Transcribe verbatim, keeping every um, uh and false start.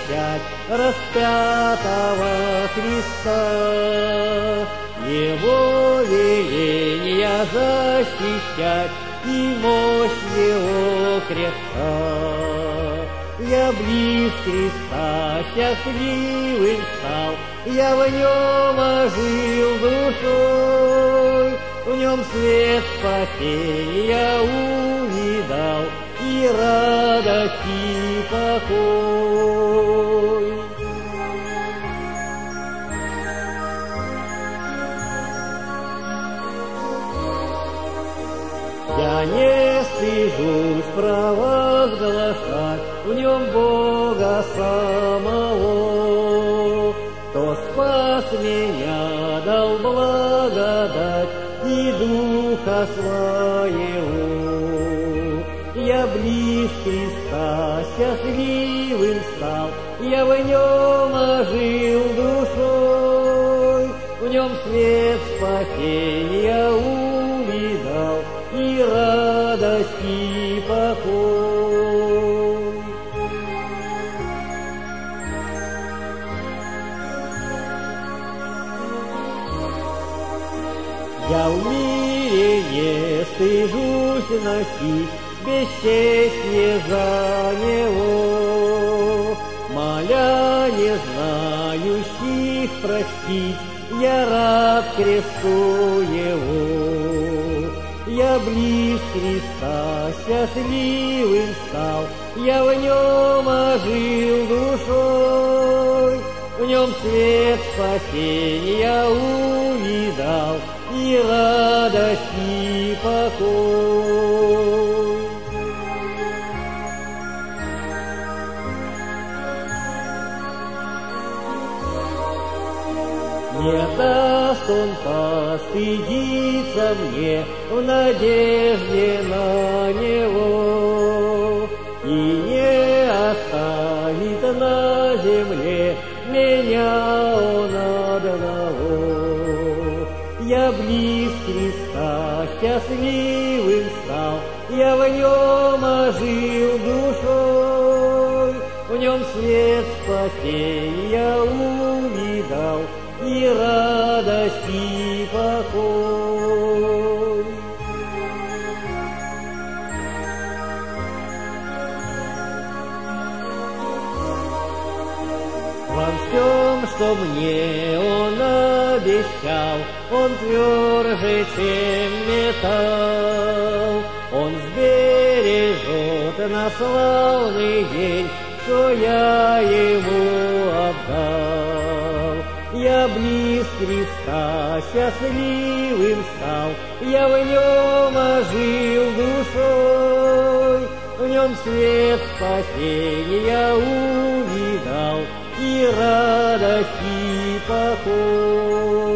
освящать распятого Христа, Его веления защищать и мощь Его креста. Я близ Христа счастливым стал, я в Нем ожил душой, в Нем свет спасения увидал, и радость, и покой. Я не стыжусь провозглашать в Нем Бога самого, кто спас меня, дал благодать и Духа Своего. Я близ Христа счастливым стал, я в Нем ожил душой, в Нем свет спасения увидал, и радость, и покой. Я в мире не стыжусь носить бесчестье за Него, моля не знающих простить, я рад кресту Его. Я близ Христа счастливым стал, я в Нем ожил душой, в Нем свет спасения увидал, и радость, и покой. Не даст Он постыдиться мне в надежде на Него, и не оставит на земле меня Он одного. Я близ Христа счастливым стал, я в Нем ожил душой, в Нем свет спасения увидал, и радость, и покой. Во всем, что мне Он обещал, Он тверже, чем металл. Он сбережет на славный день, что я Ему отдал. Я близ Христа счастливым стал, я в Нем ожил душой, в Нем свет спасения увидал, и радость, и покой.